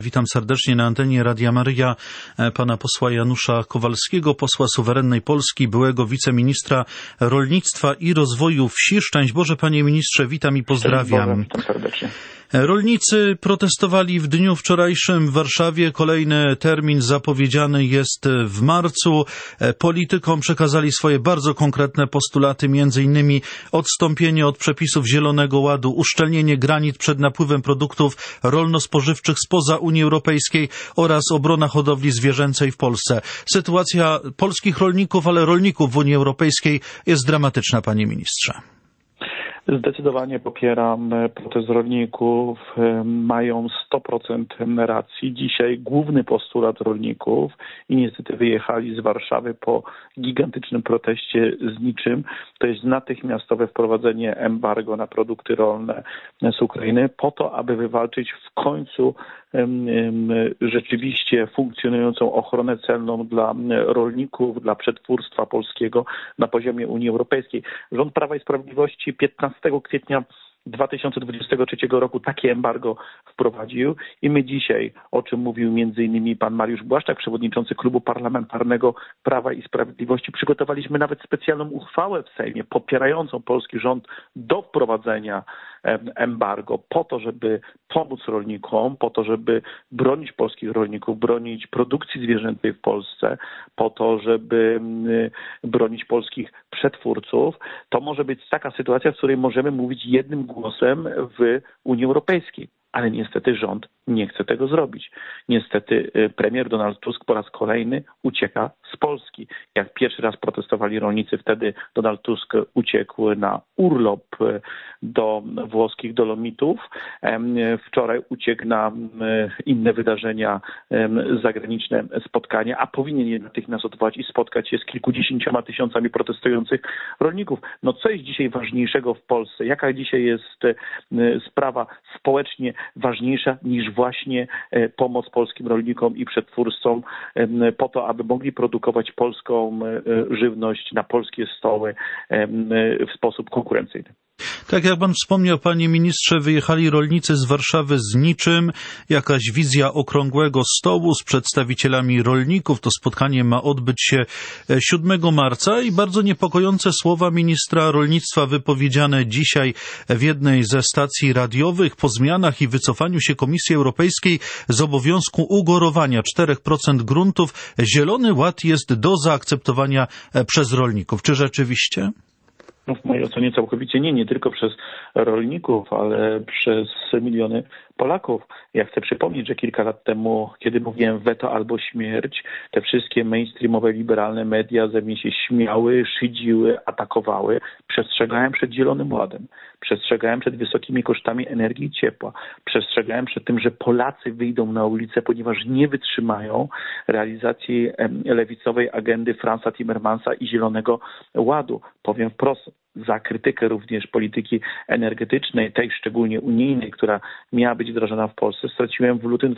Witam serdecznie na antenie Radia Maryja pana posła Janusza Kowalskiego, posła suwerennej Polski, byłego wiceministra rolnictwa i rozwoju wsi. Szczęść Boże, panie ministrze, witam i pozdrawiam. Boże, witam serdecznie. Rolnicy protestowali w dniu wczorajszym w Warszawie. Kolejny termin zapowiedziany jest w marcu. Politykom przekazali swoje bardzo konkretne postulaty, między innymi odstąpienie od przepisów Zielonego Ładu, uszczelnienie granic przed napływem produktów rolno-spożywczych spoza Unii Europejskiej oraz obrona hodowli zwierzęcej w Polsce. Sytuacja polskich rolników, ale rolników w Unii Europejskiej jest dramatyczna, panie ministrze. Zdecydowanie popieram protest rolników. Mają 100% racji. Dzisiaj główny postulat rolników i niestety wyjechali z Warszawy po gigantycznym proteście z niczym. To jest natychmiastowe wprowadzenie embargo na produkty rolne z Ukrainy po to, aby wywalczyć w końcu rzeczywiście funkcjonującą ochronę celną dla rolników, dla przetwórstwa polskiego na poziomie Unii Europejskiej. Rząd Prawa i Sprawiedliwości 15 kwietnia 2023 roku takie embargo wprowadził i my dzisiaj, o czym mówił m.in. pan Mariusz Błaszczak, przewodniczący Klubu Parlamentarnego Prawa i Sprawiedliwości, przygotowaliśmy nawet specjalną uchwałę w Sejmie popierającą polski rząd do wprowadzenia embargo po to, żeby pomóc rolnikom, po to, żeby bronić polskich rolników, bronić produkcji zwierzęcej w Polsce, po to, żeby bronić polskich przetwórców. To może być taka sytuacja, w której możemy mówić jednym głosem w Unii Europejskiej. Ale niestety rząd nie chce tego zrobić. Niestety premier Donald Tusk po raz kolejny ucieka z Polski. Jak pierwszy raz protestowali rolnicy, wtedy Donald Tusk uciekł na urlop do włoskich Dolomitów. Wczoraj uciekł na inne wydarzenia, zagraniczne spotkania, a powinien je natychmiast odwołać i spotkać się z kilkudziesięcioma tysiącami protestujących rolników. No co jest dzisiaj ważniejszego w Polsce? Jaka dzisiaj jest sprawa społecznie ważniejsza niż właśnie pomoc polskim rolnikom i przetwórcom po to, aby mogli produkować polską żywność na polskie stoły w sposób konkurencyjny. Tak jak pan wspomniał, panie ministrze, wyjechali rolnicy z Warszawy z niczym. Jakaś wizja okrągłego stołu z przedstawicielami rolników. To spotkanie ma odbyć się 7 marca i bardzo niepokojące słowa ministra rolnictwa wypowiedziane dzisiaj w jednej ze stacji radiowych po zmianach i wycofaniu się Komisji Europejskiej z obowiązku ugorowania 4% gruntów. Zielony Ład jest do zaakceptowania przez rolników. Czy rzeczywiście? No w mojej ocenie całkowicie nie tylko przez rolników, ale przez miliony Polaków. Ja chcę przypomnieć, że kilka lat temu, kiedy mówiłem weto albo śmierć, te wszystkie mainstreamowe, liberalne media ze mnie się śmiały, szydziły, atakowały. Przestrzegałem przed Zielonym Ładem. Przestrzegałem przed wysokimi kosztami energii i ciepła. Przestrzegałem przed tym, że Polacy wyjdą na ulicę, ponieważ nie wytrzymają realizacji lewicowej agendy Franza Timmermansa i Zielonego Ładu. Powiem wprost, za krytykę również polityki energetycznej, tej szczególnie unijnej, która miała być wdrażana w Polsce, straciłem w lutym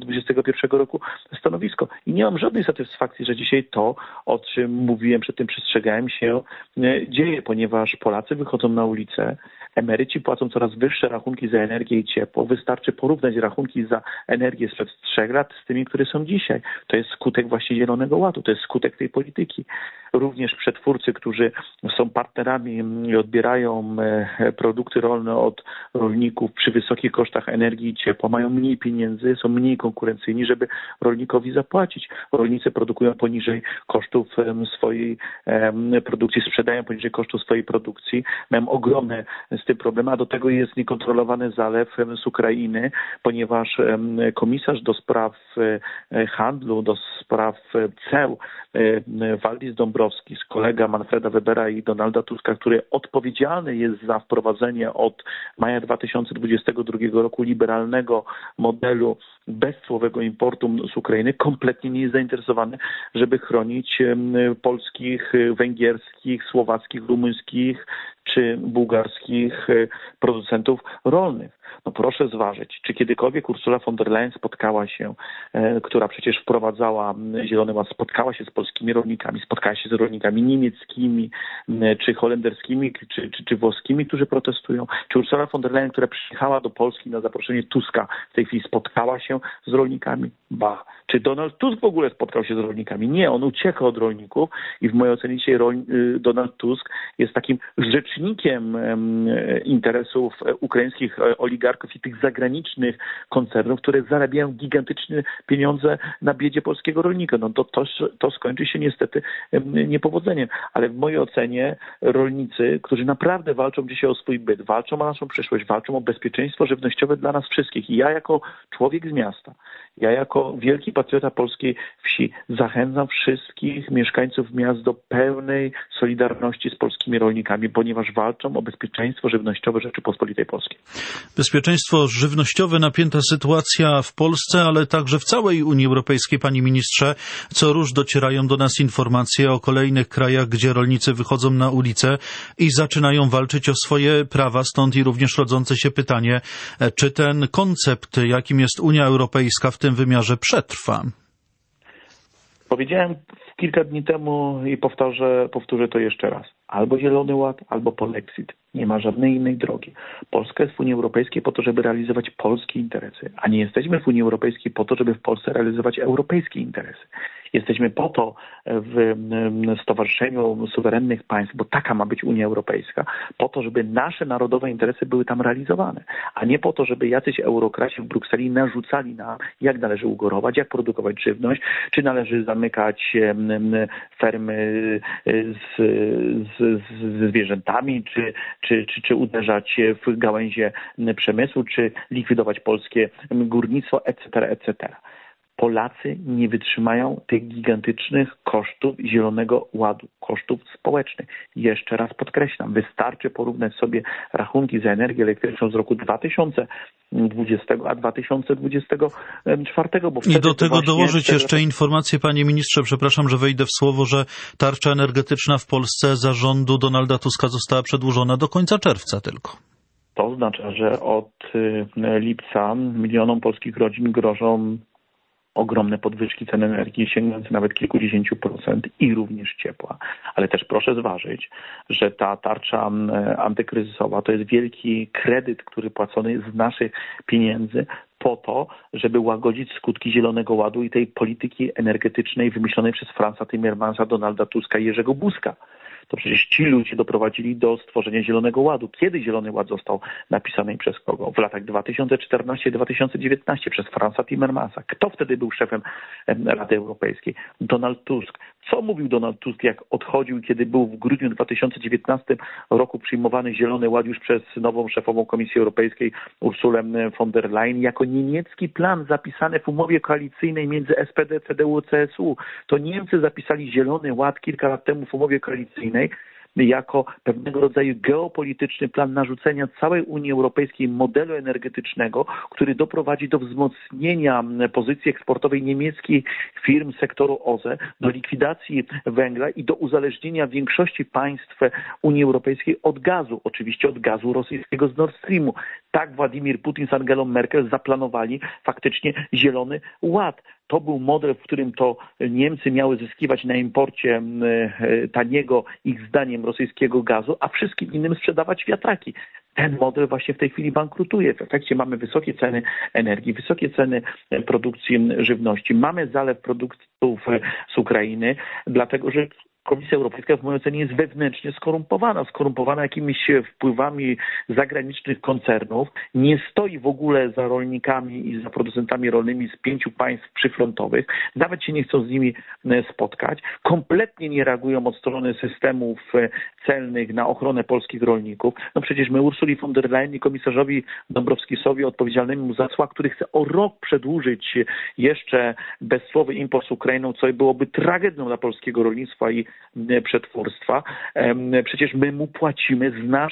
2021 roku stanowisko. I nie mam żadnej satysfakcji, że dzisiaj to, o czym mówiłem, przed tym przestrzegałem, się dzieje, ponieważ Polacy wychodzą na ulicę, emeryci płacą coraz wyższe rachunki za energię i ciepło. Wystarczy porównać rachunki za energię sprzed 3 lat z tymi, które są dzisiaj. To jest skutek właśnie Zielonego Ładu, to jest skutek tej polityki. Również przetwórcy, którzy są partnerami i odbierają produkty rolne od rolników przy wysokich kosztach energii i ciepła, mają mniej pieniędzy, są mniej konkurencyjni, żeby rolnikowi zapłacić. Rolnicy produkują poniżej kosztów swojej produkcji, sprzedają poniżej kosztów swojej produkcji, mają ogromne z tym problemy, a do tego jest niekontrolowany zalew z Ukrainy, ponieważ komisarz do spraw handlu, do spraw ceł Waldis Dąbrowskis, kolega Manfreda Webera i Donalda Tuska, który odpowiedzialny jest za wprowadzenie od maja 2022 roku liberalnego modelu bezcłowego importu z Ukrainy, kompletnie nie jest zainteresowany, żeby chronić polskich, węgierskich, słowackich, rumuńskich czy bułgarskich producentów rolnych. No proszę zważyć, czy kiedykolwiek Ursula von der Leyen spotkała się, która przecież wprowadzała Zielony Ład, spotkała się z polskimi rolnikami, spotkała się z rolnikami niemieckimi, czy holenderskimi, czy włoskimi, którzy protestują? Czy Ursula von der Leyen, która przyjechała do Polski na zaproszenie Tuska, w tej chwili spotkała się z rolnikami? Ba. Czy Donald Tusk w ogóle spotkał się z rolnikami? Nie, on ucieka od rolników i w mojej ocenie dzisiaj Donald Tusk jest takim rzecznikiem interesów ukraińskich oligarchów i tych zagranicznych koncernów, które zarabiają gigantyczne pieniądze na biedzie polskiego rolnika. No to skończy się niestety niepowodzeniem. Ale w mojej ocenie rolnicy, którzy naprawdę walczą dzisiaj o swój byt, walczą o naszą przyszłość, walczą o bezpieczeństwo żywnościowe dla nas wszystkich. I ja jako człowiek z miasta, ja jako wielki patriota polskiej wsi zachęcam wszystkich mieszkańców miast do pełnej solidarności z polskimi rolnikami, ponieważ walczą o bezpieczeństwo żywnościowe Rzeczypospolitej Polskiej. Bezpieczeństwo żywnościowe, napięta sytuacja w Polsce, ale także w całej Unii Europejskiej, panie ministrze. Co róż docierają do nas informacje o kolejnych krajach, gdzie rolnicy wychodzą na ulicę i zaczynają walczyć o swoje prawa, stąd i również rodzące się pytanie, czy ten koncept, jakim jest Unia Europejska, w tym wymiarze przetrwa. Powiedziałem kilka dni temu i powtórzę to jeszcze raz. Albo Zielony Ład, albo polexit. Nie ma żadnej innej drogi. Polska jest w Unii Europejskiej po to, żeby realizować polskie interesy, a nie jesteśmy w Unii Europejskiej po to, żeby w Polsce realizować europejskie interesy. Jesteśmy po to w Stowarzyszeniu Suwerennych Państw, bo taka ma być Unia Europejska, po to, żeby nasze narodowe interesy były tam realizowane, a nie po to, żeby jacyś eurokraci w Brukseli narzucali nam, jak należy ugorować, jak produkować żywność, czy należy zamykać fermy ze zwierzętami, czy uderzać w gałęzie przemysłu, czy likwidować polskie górnictwo, etc. Polacy nie wytrzymają tych gigantycznych kosztów Zielonego Ładu, kosztów społecznych. Jeszcze raz podkreślam, wystarczy porównać sobie rachunki za energię elektryczną z roku 2020 a 2024. Bo i do tego dołożyć jeszcze informację, panie ministrze, przepraszam, że wejdę w słowo, że tarcza energetyczna w Polsce za rządu Donalda Tuska została przedłużona do końca czerwca tylko. To oznacza, że od lipca milionom polskich rodzin grożą ogromne podwyżki cen energii sięgające nawet kilkudziesięciu procent i również ciepła. Ale też proszę zważyć, że ta tarcza antykryzysowa to jest wielki kredyt, który płacony jest z naszych pieniędzy po to, żeby łagodzić skutki Zielonego Ładu i tej polityki energetycznej wymyślonej przez Franza Timmermansa, Donalda Tuska i Jerzego Buzka. To przecież ci ludzie doprowadzili do stworzenia Zielonego Ładu. Kiedy Zielony Ład został napisany i przez kogo? W latach 2014-2019 przez Franza Timmermansa. Kto wtedy był szefem Rady Europejskiej? Donald Tusk. Co mówił Donald Tusk, jak odchodził, kiedy był w grudniu 2019 roku przyjmowany Zielony Ład już przez nową szefową Komisji Europejskiej Ursulę von der Leyen jako niemiecki plan zapisany w umowie koalicyjnej między SPD, CDU, CSU. To Niemcy zapisali Zielony Ład kilka lat temu w umowie koalicyjnej jako pewnego rodzaju geopolityczny plan narzucenia całej Unii Europejskiej modelu energetycznego, który doprowadzi do wzmocnienia pozycji eksportowej niemieckich firm sektoru OZE, do likwidacji węgla i do uzależnienia większości państw Unii Europejskiej od gazu, oczywiście od gazu rosyjskiego z Nord Streamu. Tak Władimir Putin z Angelą Merkel zaplanowali faktycznie Zielony Ład. To był model, w którym to Niemcy miały zyskiwać na imporcie taniego, ich zdaniem, rosyjskiego gazu, a wszystkim innym sprzedawać wiatraki. Ten model właśnie w tej chwili bankrutuje. W efekcie mamy wysokie ceny energii, wysokie ceny produkcji żywności. Mamy zalew produktów z Ukrainy, dlatego że Komisja Europejska w mojej ocenie jest wewnętrznie skorumpowana jakimiś wpływami zagranicznych koncernów, nie stoi w ogóle za rolnikami i za producentami rolnymi z 5 państw przyfrontowych, nawet się nie chcą z nimi spotkać, kompletnie nie reagują od strony systemów celnych na ochronę polskich rolników. No przecież my Ursuli von der Leyen i komisarzowi Dąbrowskisowi odpowiedzialnemu za cła, który chce o rok przedłużyć jeszcze bezcłowy import z Ukrainą, co byłoby tragedią dla polskiego rolnictwa i przetwórstwa. Przecież my mu płacimy z naszych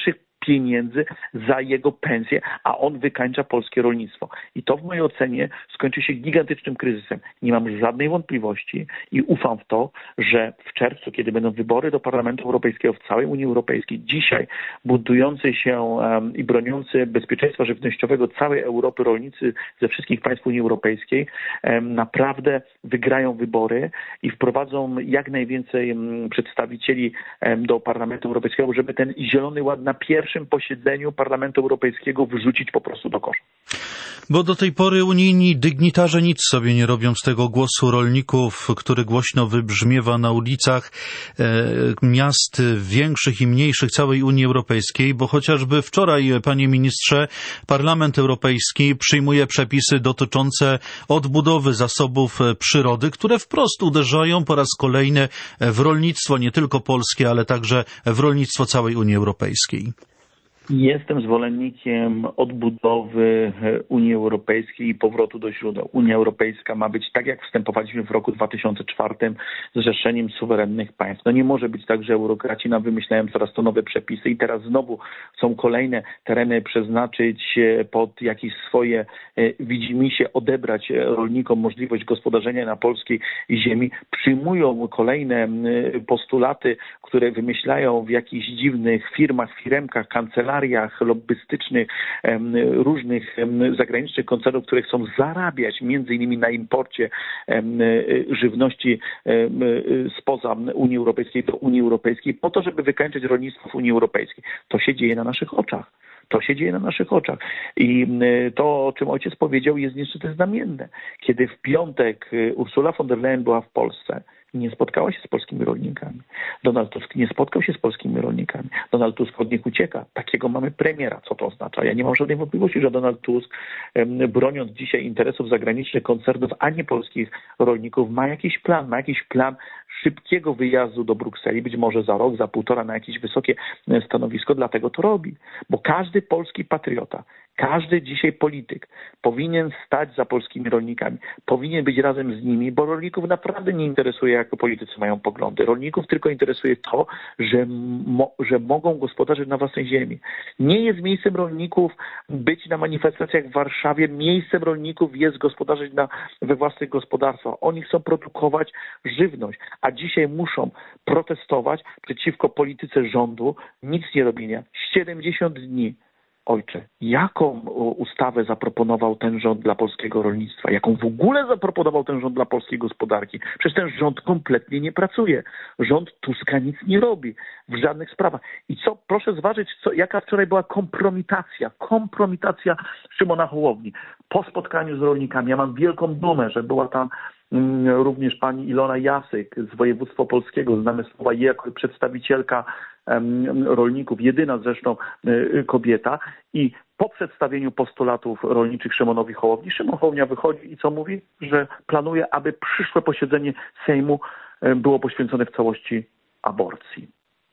pieniędzy za jego pensję, a on wykańcza polskie rolnictwo. I to w mojej ocenie skończy się gigantycznym kryzysem. Nie mam żadnej wątpliwości i ufam w to, że w czerwcu, kiedy będą wybory do Parlamentu Europejskiego w całej Unii Europejskiej, dzisiaj budujący się i broniący bezpieczeństwa żywnościowego całej Europy rolnicy ze wszystkich państw Unii Europejskiej naprawdę wygrają wybory i wprowadzą jak najwięcej przedstawicieli do Parlamentu Europejskiego, żeby ten Zielony Ład na pierwszym posiedzeniu Parlamentu Europejskiego wyrzucić po prostu do kosza. Bo do tej pory unijni dygnitarze nic sobie nie robią z tego głosu rolników, który głośno wybrzmiewa na ulicach miast większych i mniejszych całej Unii Europejskiej, bo chociażby wczoraj, panie ministrze, Parlament Europejski przyjmuje przepisy dotyczące odbudowy zasobów przyrody, które wprost uderzają po raz kolejny w rolnictwo nie tylko polskie, ale także w rolnictwo całej Unii Europejskiej. Jestem zwolennikiem odbudowy Unii Europejskiej i powrotu do źródeł. Unia Europejska ma być tak, jak wstępowaliśmy w roku 2004 zrzeszeniem suwerennych państw. No nie może być tak, że eurokraci nam wymyślają coraz to nowe przepisy i teraz znowu chcą kolejne tereny przeznaczyć pod jakieś swoje widzimisię, odebrać rolnikom możliwość gospodarzenia na polskiej ziemi. Przyjmują kolejne postulaty, które wymyślają w jakichś dziwnych firmach, firemkach, kancelariach lobbystycznych, różnych zagranicznych koncernów, które chcą zarabiać między innymi na imporcie żywności spoza Unii Europejskiej do Unii Europejskiej po to, żeby wykańczać rolnictwo w Unii Europejskiej. To się dzieje na naszych oczach. To się dzieje na naszych oczach. I to, o czym ojciec powiedział, jest niestety znamienne. Kiedy w piątek Ursula von der Leyen była w Polsce, nie spotkała się z polskimi rolnikami. Donald Tusk nie spotkał się z polskimi rolnikami. Donald Tusk od nich ucieka. Takiego mamy premiera. Co to oznacza? Ja nie mam żadnej wątpliwości, że Donald Tusk, broniąc dzisiaj interesów zagranicznych koncernów, a nie polskich rolników, ma jakiś plan szybkiego wyjazdu do Brukseli, być może za rok, za półtora na jakieś wysokie stanowisko, dlatego to robi. Bo każdy polski patriota, każdy dzisiaj polityk powinien stać za polskimi rolnikami, powinien być razem z nimi, bo rolników naprawdę nie interesuje, jak politycy mają poglądy. Rolników tylko interesuje to, że mogą gospodarzyć na własnej ziemi. Nie jest miejscem rolników być na manifestacjach w Warszawie, miejscem rolników jest gospodarzyć we własnych gospodarstwach. Oni chcą produkować żywność, a dzisiaj muszą protestować przeciwko polityce rządu, nic nie robienia. 70 dni. Ojcze, jaką ustawę zaproponował ten rząd dla polskiego rolnictwa? Jaką w ogóle zaproponował ten rząd dla polskiej gospodarki? Przecież ten rząd kompletnie nie pracuje. Rząd Tuska nic nie robi w żadnych sprawach. I co, proszę zważyć, jaka wczoraj była kompromitacja Szymona Hołowni po spotkaniu z rolnikami. Ja mam wielką dumę, że była tam również pani Ilona Jasyk z województwa opolskiego, znamy słowa jej jako przedstawicielka rolników, jedyna zresztą kobieta, i po przedstawieniu postulatów rolniczych Szymonowi Hołowni, Szymon Hołownia wychodzi i co mówi? Że planuje, aby przyszłe posiedzenie Sejmu było poświęcone w całości aborcji.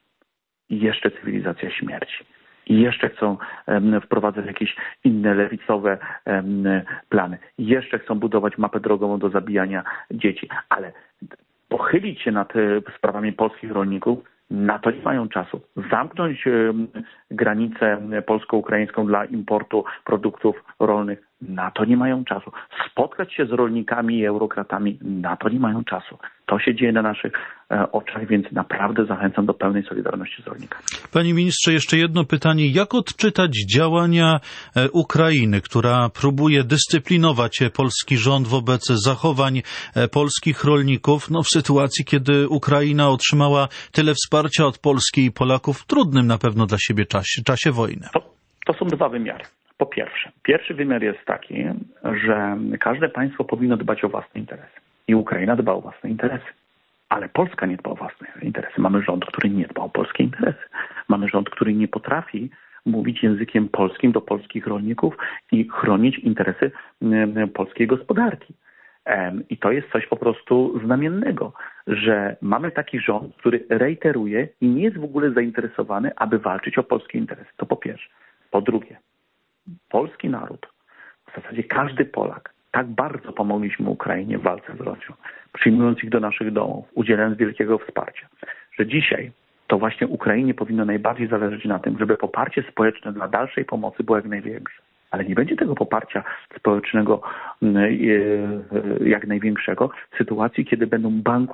I jeszcze cywilizacja śmierci. I jeszcze chcą wprowadzać jakieś inne lewicowe plany. I jeszcze chcą budować mapę drogową do zabijania dzieci. Ale pochylić się nad sprawami polskich rolników, na to nie mają czasu. Zamknąć granicę polsko-ukraińską dla importu produktów rolnych, na to nie mają czasu. Spotkać się z rolnikami i eurokratami, na to nie mają czasu. To się dzieje na naszych oczach, więc naprawdę zachęcam do pełnej solidarności z rolnikami. Panie ministrze, jeszcze jedno pytanie. Jak odczytać działania Ukrainy, która próbuje dyscyplinować polski rząd wobec zachowań polskich rolników, w sytuacji, kiedy Ukraina otrzymała tyle wsparcia od Polski i Polaków w trudnym na pewno dla siebie czasie wojny? To są dwa wymiary. Po pierwszy wymiar jest taki, że każde państwo powinno dbać o własne interesy. I Ukraina dba o własne interesy. Ale Polska nie dba o własne interesy. Mamy rząd, który nie dba o polskie interesy. Mamy rząd, który nie potrafi mówić językiem polskim do polskich rolników i chronić interesy polskiej gospodarki. I to jest coś po prostu znamiennego, że mamy taki rząd, który reiteruje i nie jest w ogóle zainteresowany, aby walczyć o polskie interesy. To po pierwsze. Po drugie, polski naród, w zasadzie każdy Polak, tak bardzo pomogliśmy Ukrainie w walce z Rosją, przyjmując ich do naszych domów, udzielając wielkiego wsparcia, że dzisiaj to właśnie Ukrainie powinno najbardziej zależeć na tym, żeby poparcie społeczne dla dalszej pomocy było jak największe. Ale nie będzie tego poparcia społecznego jak największego w sytuacji, kiedy będą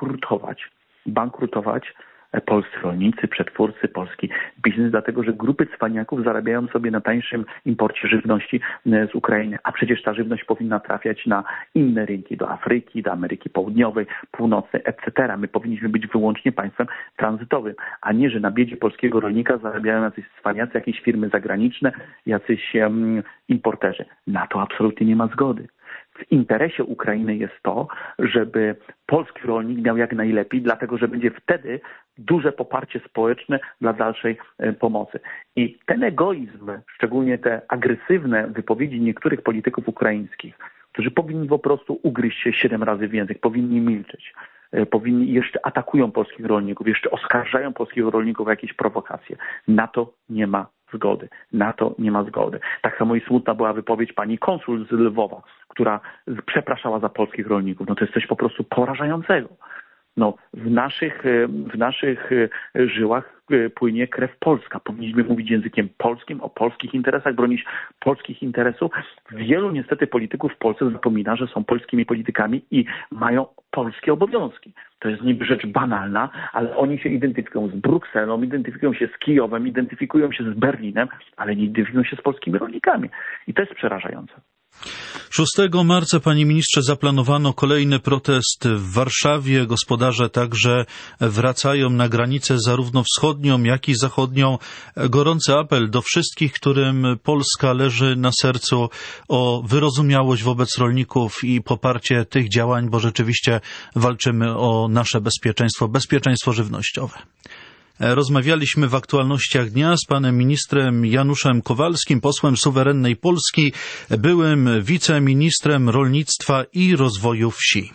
bankrutować polscy rolnicy, przetwórcy, polski biznes, dlatego że grupy cwaniaków zarabiają sobie na tańszym imporcie żywności z Ukrainy, a przecież ta żywność powinna trafiać na inne rynki, do Afryki, do Ameryki Południowej, Północnej, etc. My powinniśmy być wyłącznie państwem tranzytowym, a nie, że na biedzie polskiego rolnika zarabiają jacyś cwaniacy, jakieś firmy zagraniczne, jacyś importerzy. Na to absolutnie nie ma zgody. W interesie Ukrainy jest to, żeby polski rolnik miał jak najlepiej, dlatego że będzie wtedy duże poparcie społeczne dla dalszej pomocy. I ten egoizm, szczególnie te agresywne wypowiedzi niektórych polityków ukraińskich, którzy powinni po prostu ugryźć się 7 razy w język, powinni milczeć, powinni jeszcze atakują polskich rolników, jeszcze oskarżają polskich rolników o jakieś prowokacje. Na to nie ma zgody. Na to nie ma zgody. Tak samo i smutna była wypowiedź pani konsul z Lwowa, która przepraszała za polskich rolników. No to jest coś po prostu porażającego. No, w naszych żyłach płynie krew polska. Powinniśmy mówić językiem polskim, o polskich interesach, bronić polskich interesów. Wielu niestety polityków w Polsce zapomina, że są polskimi politykami i mają polskie obowiązki. To jest niby rzecz banalna, ale oni się identyfikują z Brukselą, identyfikują się z Kijowem, identyfikują się z Berlinem, ale nie identyfikują się z polskimi rolnikami. I to jest przerażające. 6 marca, panie ministrze, zaplanowano kolejny protest w Warszawie. Gospodarze także wracają na granicę zarówno wschodnią, jak i zachodnią. Gorący apel do wszystkich, którym Polska leży na sercu, o wyrozumiałość wobec rolników i poparcie tych działań, bo rzeczywiście walczymy o nasze bezpieczeństwo żywnościowe. Rozmawialiśmy w aktualnościach dnia z panem ministrem Januszem Kowalskim, posłem suwerennej Polski, byłym wiceministrem rolnictwa i rozwoju wsi.